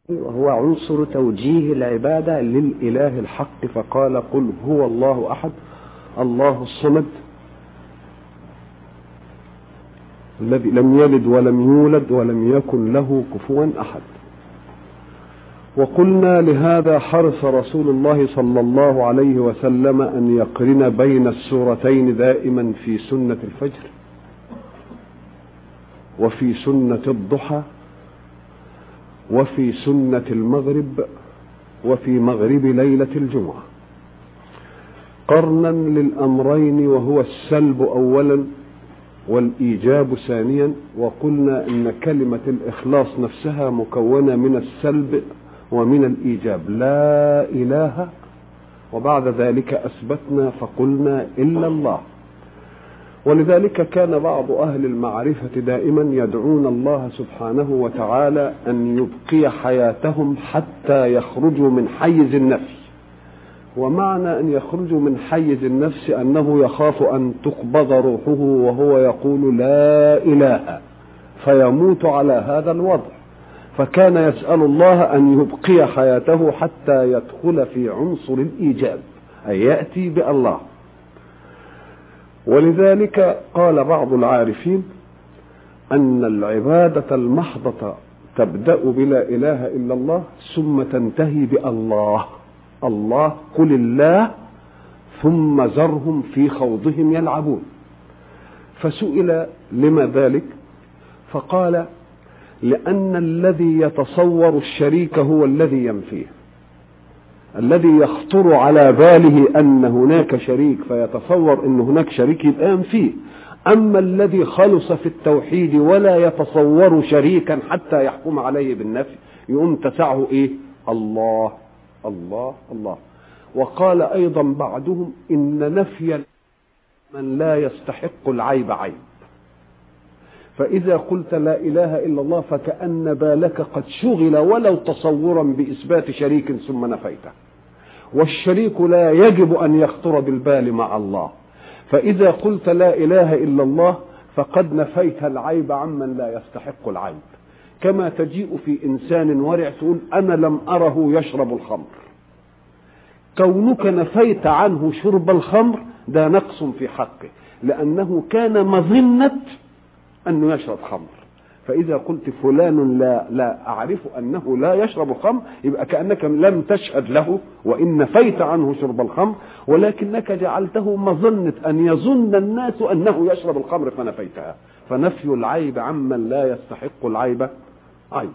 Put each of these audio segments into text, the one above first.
وهو عنصر توجيه العبادة للإله الحق، فقال: قل هو الله أحد الله الصمد الذي لم يلد ولم يولد ولم يكن له كفوا أحد. وقلنا لهذا حرص رسول الله صلى الله عليه وسلم أن يقرن بين السورتين دائما في سنة الفجر وفي سنة الضحى وفي سنة المغرب وفي مغرب ليلة الجمعة، قرنا للأمرين، وهو السلب أولا والإيجاب ثانيا. وقلنا إن كلمة الإخلاص نفسها مكونة من السلب ومن الإيجاب، لا إله، وبعد ذلك أثبتنا فقلنا إلا الله. ولذلك كان بعض أهل المعرفة دائما يدعون الله سبحانه وتعالى أن يبقي حياتهم حتى يخرجوا من حيز النفي. ومعنى أن يخرجوا من حيز النفس أنه يخاف أن تقبض روحه وهو يقول لا إله، فيموت على هذا الوضع، فكان يسأل الله أن يبقي حياته حتى يدخل في عنصر الإيجاب، أي يأتي بالله. ولذلك قال بعض العارفين أن العبادة المحضة تبدأ بلا إله إلا الله ثم تنتهي بالله. الله، قل الله ثم ذرهم في خوضهم يلعبون. فسئل لما ذلك؟ فقال: لأن الذي يتصور الشريك هو الذي ينفيه. الذي يخطر على باله أن هناك شريك فيتصور أن هناك شريك يبقى ينفيه. أما الذي خلص في التوحيد ولا يتصور شريكا حتى يحكم عليه بالنفي، يقوم تسعه إيه؟ الله الله الله. وقال أيضا بعدهم: إن نفي من لا يستحق العيب عيب. فإذا قلت لا إله إلا الله فكأن بالك قد شغل ولو تصورا بإثبات شريك ثم نفيته، والشريك لا يجب أن يخطر بالبال مع الله. فإذا قلت لا إله إلا الله فقد نفيت العيب عمن لا يستحق العيب. كما تجيء في إنسان ورع تقول: أنا لم أره يشرب الخمر. كونك نفيت عنه شرب الخمر ده نقص في حقه، لأنه كان مظنة أنه يشرب خمر. فإذا قلت فلان لا أعرف أنه لا يشرب خمر، يبقى كأنك لم تشهد له وإن نفيت عنه شرب الخمر، ولكنك جعلته مظنة أن يظن الناس أنه يشرب الخمر فنفيتها. فنفي العيب عمن لا يستحق العيب عيب.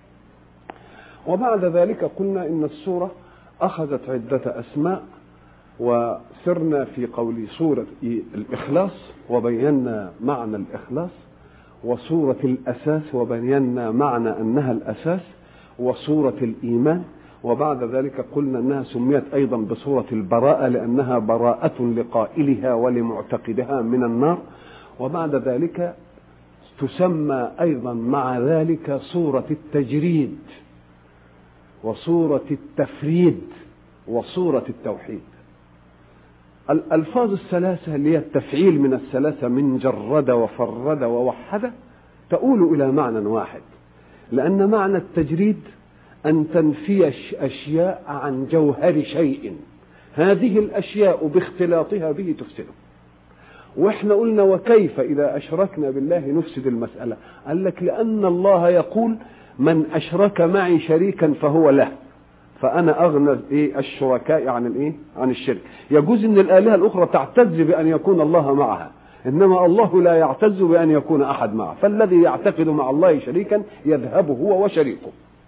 وبعد ذلك قلنا إن السورة أخذت عدة أسماء، وسرنا في قول سورة الإخلاص وبينا معنى الإخلاص، وسورة الأساس وبينا معنى أنها الأساس، وسورة الإيمان. وبعد ذلك قلنا أنها سميت أيضا بسورة البراءة لأنها براءة لقائلها ولمعتقدها من النار. وبعد ذلك تسمى أيضا مع ذلك سورة التجريد وسورة التفريد وسورة التوحيد. الألفاظ الثلاثة اللي هي التفعيل من الثلاثة من جرد وفرد ووحد تؤول إلى معنى واحد، لأن معنى التجريد أن تنفي أشياء عن جوهر شيء، هذه الأشياء باختلاطها به تفسده. وإحنا قلنا: وكيف إذا أشركنا بالله نفسد المسألة؟ قال لك: لأن الله يقول: من أشرك معي شريكا فهو له، فأنا أغنى الشركاء عن الشرك. يجوز أن الآلهة الأخرى تعتز بأن يكون الله معها، إنما الله لا يعتز بأن يكون أحد معه. فالذي يعتقد مع الله شريكا يذهب هو وشريكه.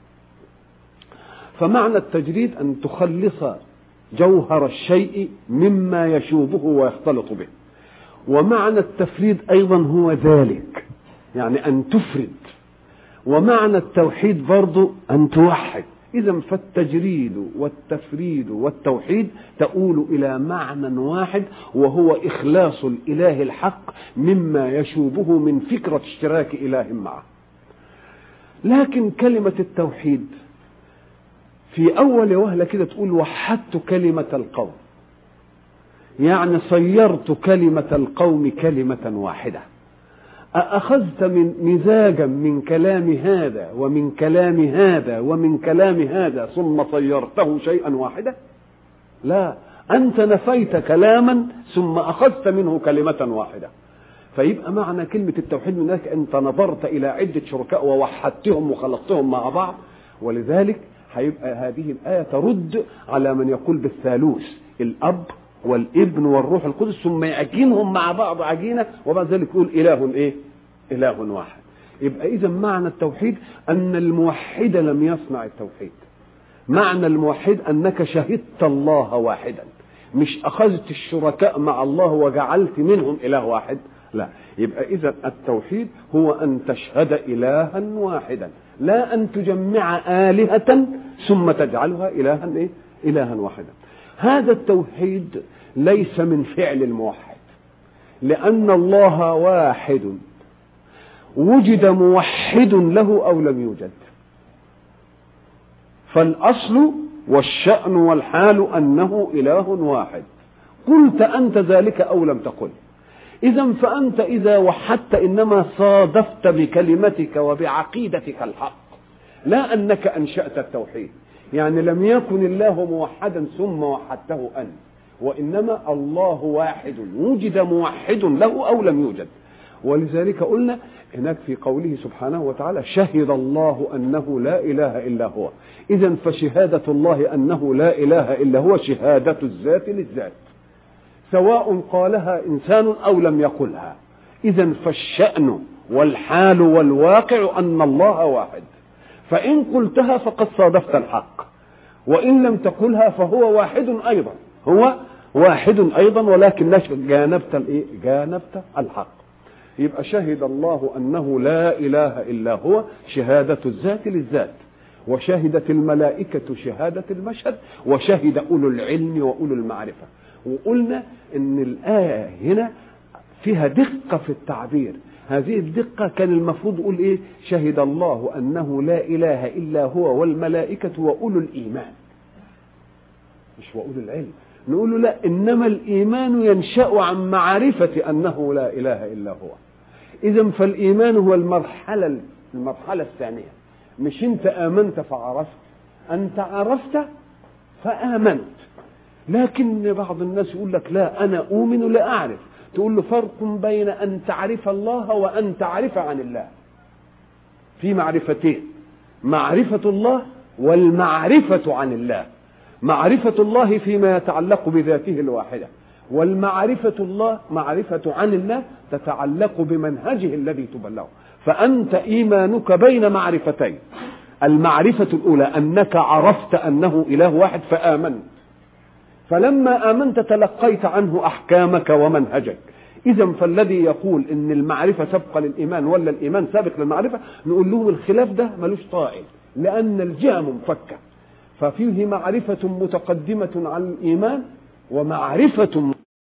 فمعنى التجريد أن تخلص جوهر الشيء مما يشوبه ويختلط به. ومعنى التفريد أيضا هو ذلك، يعني أن تفرد. ومعنى التوحيد برضو أن توحد. إذن فالتجريد والتفريد والتوحيد تؤول إلى معنى واحد، وهو إخلاص الإله الحق مما يشوبه من فكرة اشتراك إله معه. لكن كلمة التوحيد في أول وهلة كده تقول: وحدت كلمة القوم، يعني صيرت كلمة القوم كلمة واحدة. أأخذت من مزاجا من كلام هذا ومن كلام هذا ومن كلام هذا ثم صيرته شيئا واحدا؟ لا، أنت نفيت كلاما ثم أخذت منه كلمة واحدة. فيبقى معنى كلمة التوحيد من ذلك أنت نظرت إلى عدة شركاء ووحدتهم وخلطتهم مع بعض. ولذلك هيبقى هذه الآية ترد على من يقول بالثالوث، الأب والابن والروح القدس، ثم يعجنهم مع بعض عجينة وبعد ذلك يقول إله إيه؟ إله واحد. يبقى إذا معنى التوحيد أن الموحد لم يصنع التوحيد. معنى الموحد أنك شهدت الله واحدا، مش أخذت الشركاء مع الله وجعلت منهم إله واحد. لا، يبقى إذا التوحيد هو أن تشهد إلها واحدا، لا أن تجمع آلهة ثم تجعلها إلها إيه؟ إلها واحدا. هذا التوحيد ليس من فعل الموحد، لأن الله واحد وجد موحد له أو لم يوجد. فالأصل والشأن والحال أنه إله واحد، قلت أنت ذلك أو لم تقل. إذا فأنت إذا وحدت إنما صادفت بكلمتك وبعقيدتك الحق، لا أنك أنشأت التوحيد. يعني لم يكن الله موحدا ثم وحدته أنت، وإنما الله واحد وجد موحد له أو لم يوجد. ولذلك قلنا هناك في قوله سبحانه وتعالى شهد الله أنه لا إله إلا هو. إذن فشهادة الله أنه لا إله إلا هو شهادة الذات للذات، سواء قالها إنسان أو لم يقلها. إذن فالشأن والحال والواقع أن الله واحد، فإن قلتها فقد صادفت الحق، وإن لم تقلها فهو واحد أيضا، هو واحد أيضا، ولكن جانبت الحق. يبقى شهد الله أنه لا إله إلا هو شهادة الذات للذات، وشهدت الملائكة شهادة المشهد، وشهد أولو العلم وأولو المعرفة. وقلنا إن الآية هنا فيها دقة في التعبير. هذه الدقة كان المفروض يقول إيه؟ شهد الله أنه لا إله إلا هو والملائكة وأولو الإيمان، مش وأولو العلم. نقول له لا، إنما الإيمان ينشأ عن معرفة أنه لا إله إلا هو. إذن فالإيمان هو المرحلة الثانية، مش أنت آمنت فعرفت، أنت عرفت فآمنت. لكن بعض الناس يقول لك لا، أنا أؤمن لا أعرف. تقول له فرق بين أن تعرف الله وأن تعرف عن الله. في معرفتين، معرفة الله والمعرفة عن الله. معرفة الله فيما يتعلق بذاته الواحدة، والمعرفة الله معرفة عن الله تتعلق بمنهجه الذي تبلغه. فأنت إيمانك بين معرفتين، المعرفة الأولى أنك عرفت أنه إله واحد فآمنت، فلما آمنت تلقيت عنه أحكامك ومنهجك. إذن فالذي يقول إن المعرفة سبق للإيمان ولا الإيمان سابق للمعرفة، نقول لهم الخلاف ده ملوش طائل، لأن الجهة منفكة. ففيه معرفة متقدمة عن الإيمان ومعرفة